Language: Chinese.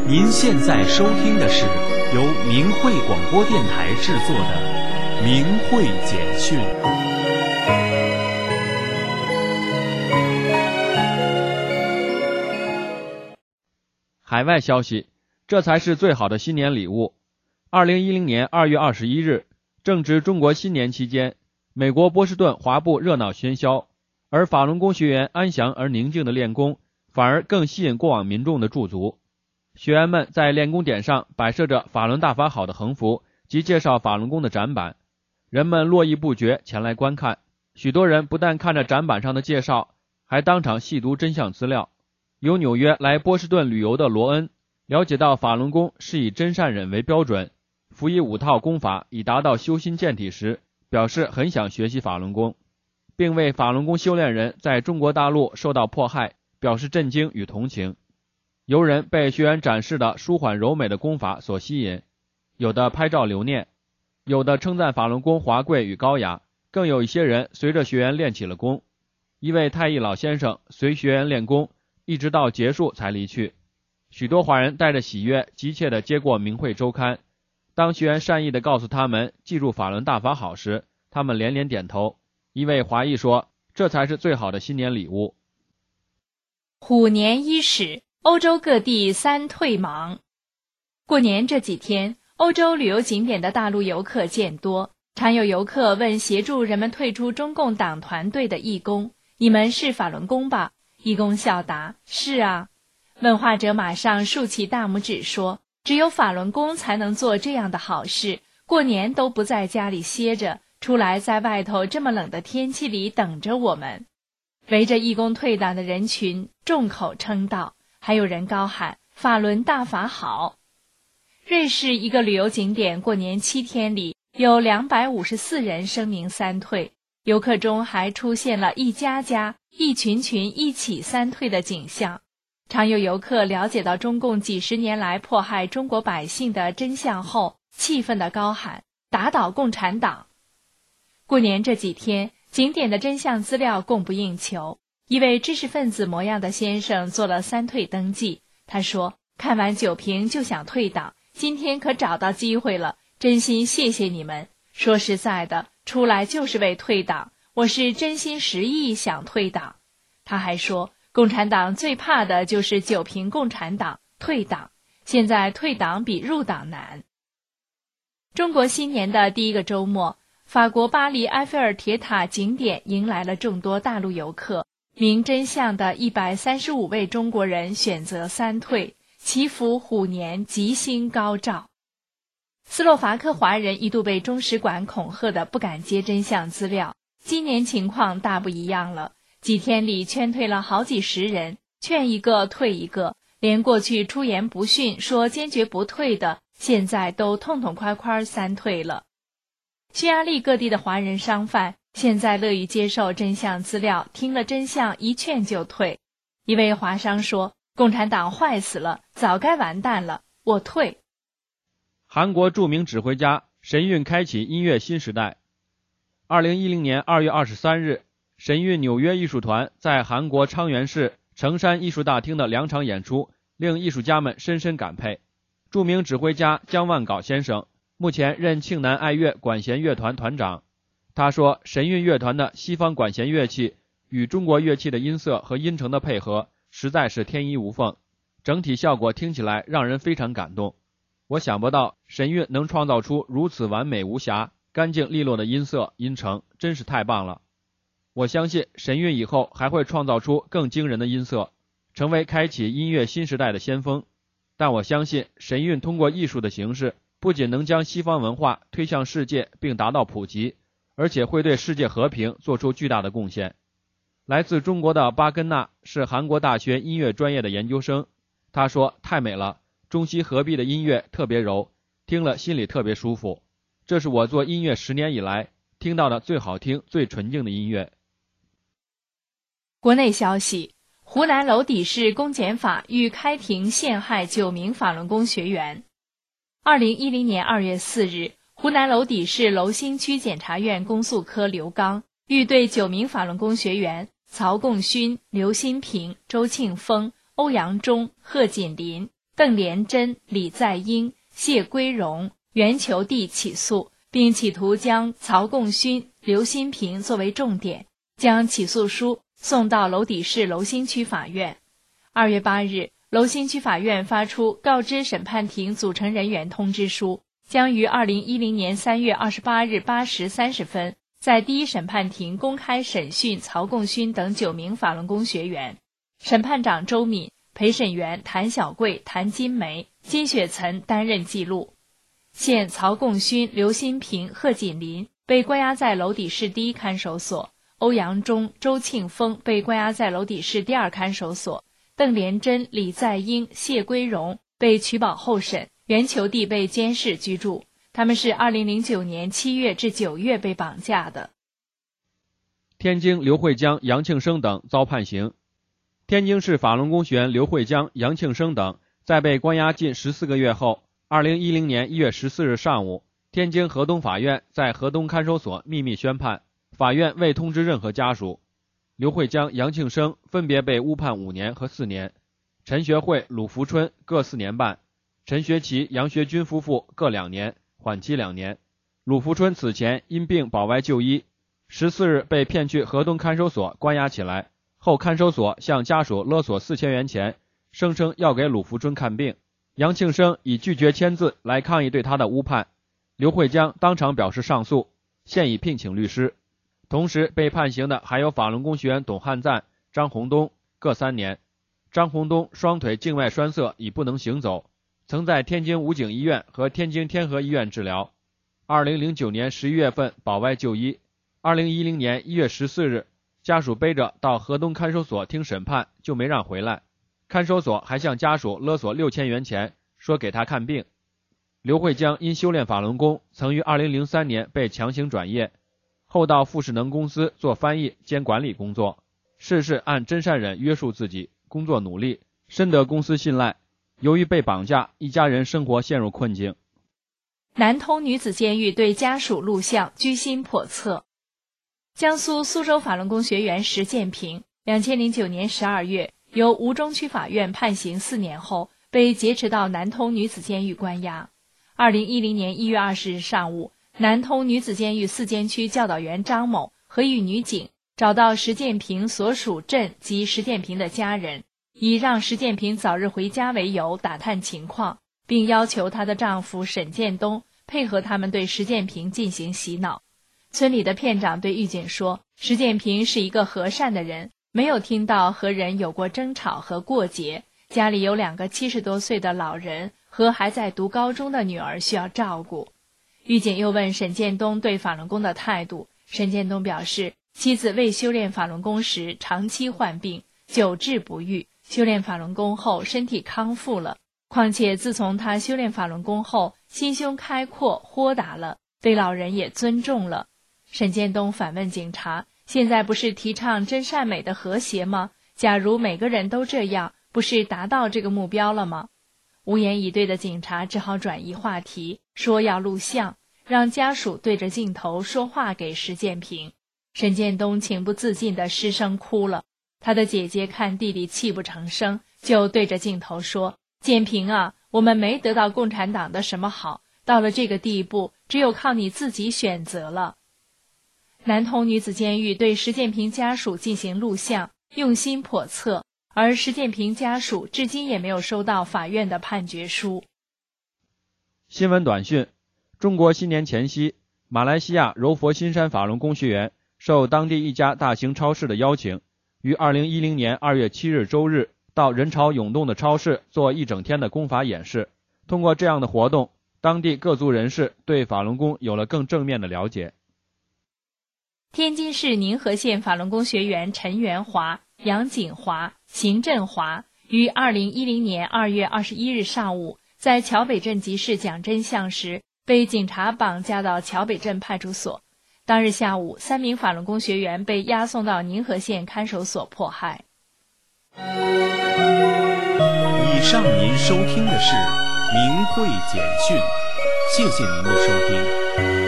您现在收听的是由明慧广播电台制作的《明慧简讯》。 海外消息，这才是最好的新年礼物。2010年2月21日，正值中国新年期间，美国波士顿华埠热闹喧嚣，而法轮功学员安详而宁静的练功，反而更吸引过往民众的驻足。学员们在练功点上摆设着法轮大法好的横幅及介绍法轮功的展板，人们络绎不绝前来观看。许多人不但看着展板上的介绍，还当场细读真相资料。由纽约来波士顿旅游的罗恩了解到法轮功是以真善忍为标准，辅以5套功法以达到修心健体时，表示很想学习法轮功，并为法轮功修炼人在中国大陆受到迫害表示震惊与同情。游人被学员展示的舒缓柔美的功法所吸引，有的拍照留念，有的称赞法轮功华贵与高雅，更有一些人随着学员练起了功。一位太乙老先生随学员练功，一直到结束才离去。许多华人带着喜悦急切地接过明慧周刊，当学员善意地告诉他们记住法轮大法好时，他们连连点头。一位华裔说，这才是最好的新年礼物。 虎年伊始，欧洲各地三退忙。过年这几天，欧洲旅游景点的大陆游客渐多，常有游客问协助人们退出中共党团队的义工，你们是法轮功吧？义工笑答，是啊。问话者马上竖起大拇指说，只有法轮功才能做这样的好事，过年都不在家里歇着，出来在外头这么冷的天气里等着我们。围着义工退党的人群众口称道，还有人高喊法轮大法好。瑞士一个旅游景点过年7天里有254人声明三退，游客中还出现了一家家一群群一起三退的景象。常有游客了解到中共几十年来迫害中国百姓的真相后，气愤地高喊打倒共产党。过年这几天，景点的真相资料供不应求，一位知识分子模样的先生做了三退登记。他说，看完酒瓶就想退党，今天可找到机会了，真心谢谢你们。说实在的，出来就是为退党，我是真心实意想退党。他还说，共产党最怕的就是酒瓶共产党，退党。现在退党比入党难。中国新年的第一个周末，法国巴黎埃菲尔铁塔景点迎来了众多大陆游客。明真相的135位中国人选择三退，祈福虎年吉星高照。斯洛伐克华人一度被中使馆恐吓的不敢接真相资料，今年情况大不一样了。几天里劝退了好几十人，劝一个退一个，连过去出言不逊说坚决不退的，现在都痛痛快快三退了。匈牙利各地的华人商贩现在乐于接受真相资料，听了真相一劝就退。一位华商说，共产党坏死了，早该完蛋了，我退。 韩国著名指挥家神韵开启音乐新时代。2010年2月23日，神韵纽约艺术团在韩国昌原市成山艺术大厅的2场演出令艺术家们深深感佩。著名指挥家姜万镐先生目前任庆南爱乐管弦乐团团长。他说，神韵乐团的西方管弦乐器与中国乐器的音色和音程的配合实在是天衣无缝，整体效果听起来让人非常感动。我想不到神韵能创造出如此完美无瑕、干净利落的音色音程，真是太棒了。我相信神韵以后还会创造出更惊人的音色，成为开启音乐新时代的先锋。但我相信神韵通过艺术的形式，不仅能将西方文化推向世界并达到普及，而且会对世界和平做出巨大的贡献。来自中国的巴根纳是韩国大学音乐专业的研究生，他说，太美了，中西合璧的音乐特别柔，听了心里特别舒服。这是我做音乐10年以来听到的最好听、最纯净的音乐。 国内消息，湖南娄底市公检法欲开庭陷害9名法轮功学员。2010年2月4日，湖南娄底市娄兴区检察院公诉科刘刚欲对9名法轮功学员曹贡勋、刘新平、周庆峰、欧阳忠、贺锦林、 邓连珍、李在英、谢归荣、袁求弟起诉，并企图将曹贡勋、刘新平作为重点，将起诉书送到娄底市娄辛区法院。2月8日，娄辛区法院发出告知审判庭组成人员通知书，将于2010年3月28日8时30分在第一审判庭公开审讯曹贡勋等9名法轮功学员。审判长周敏、陪审员谭小贵、谭金梅、金雪岑担任记录。现曹贡勋、刘新平、贺锦林被关押在娄底市第一看守所，欧阳忠、周庆峰被关押在娄底市第二看守所，邓连珍、李在英、谢归荣被取保候审，袁求弟被监视居住。他们是2009年7月至9月被绑架的。 天津刘慧江、杨庆生等遭判刑。天津市法轮功学员刘慧江、杨庆生等在被关押近14个月后，2010年1月14日上午，天津河东法院在河东看守所秘密宣判，法院未通知任何家属。刘慧江、杨庆生分别被误判5年和4年，陈学慧、鲁福春各4年半，陈学奇、杨学军夫妇各2年，缓期2年。鲁福春此前因病保外就医，14日被骗去河东看守所关押起来，后看守所向家属勒索4000元钱，声称要给鲁福春看病。杨庆生以拒绝签字来抗议对他的误判，刘慧江当场表示上诉，现已聘请律师。同时被判刑的还有法轮功学员董汉赞、张洪东各3年。张洪东双腿静脉栓塞已不能行走，曾在天津武警医院和天津天河医院治疗。2009年11月份保外就医。2010年1月14日，家属背着到河东看守所听审判，就没让回来。看守所还向家属勒索6000元钱，说给他看病。刘慧江因修炼法轮功，曾于2003年被强行转业，后到富士能公司做翻译兼管理工作，事事按真善忍约束自己，工作努力，深得公司信赖。由于被绑架，一家人生活陷入困境。 南通女子监狱对家属录像居心叵测。江苏苏州法轮功学员石建平2009年12月由吴中区法院判刑4年后，被劫持到南通女子监狱关押。2010年1月20日上午，南通女子监狱4监区教导员张某和一女警找到石建平所属镇及石建平的家人，以让石建平早日回家为由打探情况，并要求她的丈夫沈建东配合他们对石建平进行洗脑。村里的片长对狱警说，石建平是一个和善的人，没有听到和人有过争吵和过节，家里有2个70多岁的老人和还在读高中的女儿需要照顾。狱警又问沈建东对法轮功的态度，沈建东表示，妻子未修炼法轮功时长期患病，久治不愈，修炼法轮功后身体康复了，况且自从他修炼法轮功后，心胸开阔豁达了，对老人也尊重了。沈建东反问警察，现在不是提倡真善美的和谐吗？假如每个人都这样，不是达到这个目标了吗？无言以对的警察只好转移话题，说要录像，让家属对着镜头说话给石建平。沈建东情不自禁地失声哭了。他的姐姐看弟弟泣不成声，就对着镜头说，建平啊，我们没得到共产党的什么好，到了这个地步，只有靠你自己选择了。南通女子监狱对石建平家属进行录像，用心叵测，而石建平家属至今也没有收到法院的判决书。 新闻短讯：中国新年前夕，马来西亚柔佛新山法轮功学员受当地一家大型超市的邀请，于2010年2月7日周日到人潮涌动的超市做一整天的功法演示。通过这样的活动，当地各族人士对法轮功有了更正面的了解。 天津市宁河县法轮功学员陈元华、杨锦华、邢振华于2010年2月21日上午在桥北镇集市讲真相时，被警察绑架到桥北镇派出所。当日下午，3名法轮功学员被押送到宁河县看守所迫害。 以上您收听的是明慧简讯，谢谢您的收听。